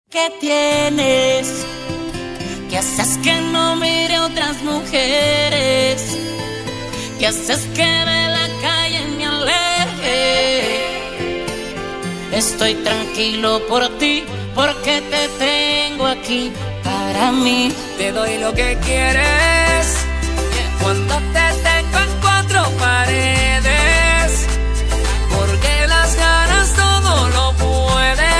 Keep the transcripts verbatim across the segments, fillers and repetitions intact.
¿Qué tienes? ¿Qué haces que no mire a otras mujeres? ¿Qué haces que de la calle me aleje? Estoy tranquilo por ti, porque te tengo aquí para mí. Te doy lo que quieres cuando te tengo en cuatro paredes, porque las ganas todo lo pueden.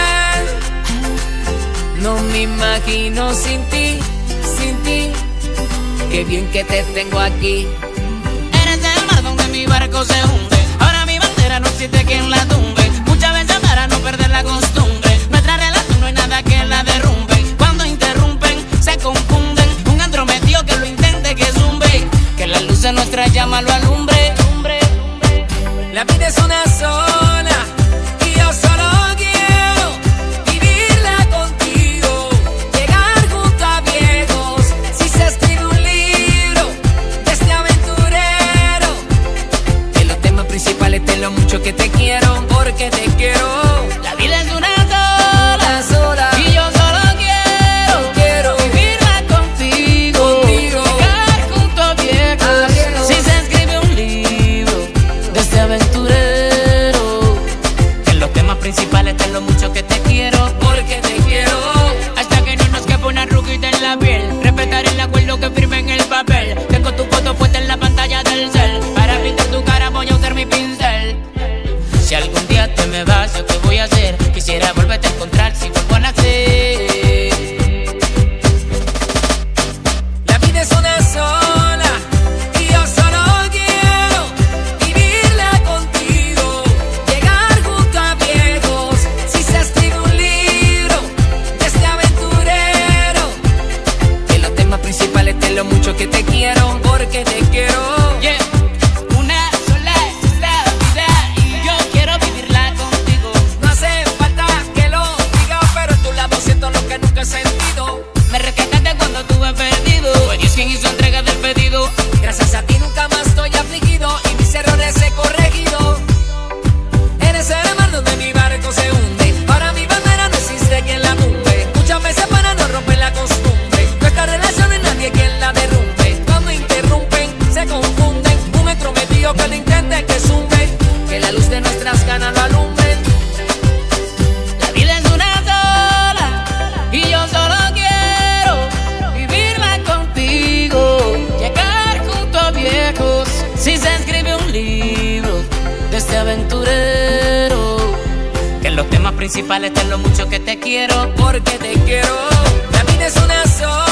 No me imagino sin ti, sin ti. Qué bien que te tengo aquí. Eres el mar donde mi barco se hunde. Ahora mi bandera no existe quien la tumbe. Muchas veces para no perder la costumbre, nuestra relación no hay nada que la derrumbe. Cuando interrumpen, se confunden. Un andrometido que lo intente, que zumbe, que la luz de nuestra llama lo alumbre. La vida es una sola y yo solo quiero vivirla contigo. Llegar junto a viejos, si se escribe un libro de este aventurero. De los temas principales de lo mucho que te quiero, porque te quiero. La vida es una sola, sola y yo solo quiero, quiero vivirla contigo, contigo. Llegar junto a viejos, A viejos. si se escribe un libro de este aventurero. Que los temas principales de lo mucho que te quiero, porque te quiero. hasta que no nos quepa una arruguita en la piel. Respetar el acuerdo que firme en el papel. Tengo tu foto puesta en la pantalla del cel. Para pintar tu cara voy a usar mi pincel. Si algún día te me vas, ¿yo qué voy a hacer? Quisiera volverte a encontrar si vuelvo a nacer. La vida es una sola y yo solo quiero vivirla contigo. Llegar junto a viejos, si se escribe un libro de este aventurero. De los temas principales de lo mucho que te quiero, porque te quiero. Yeah. Una sola es esta vida y yo quiero vivirla contigo. No hace falta que lo diga, pero en tu lado siento lo que nunca he sentido. Me rescataste cuando estuve perdido. Fue Dios quien hizo entrega del pedido. Gracias a ti nunca más estoy afligido y mis errores he corregido. Eres el mar donde mi barco se hunde. Ahora mi bandera no existe quien la tumbe. Muchas veces para no romper la costumbre, nuestra relación no hay nadie quien la derrumbe. Cuando interrumpen, se confunden. Un entrometido que lo intente, que zumbe, que la luz de nuestras ganas lo alumbre. La vida es una sola y yo solo quiero vivirla contigo. Llegar junto a viejos, si se escribe un libro de este aventurero. Que los temas principales de lo mucho que te quiero, Porque te quiero. La vida es una sola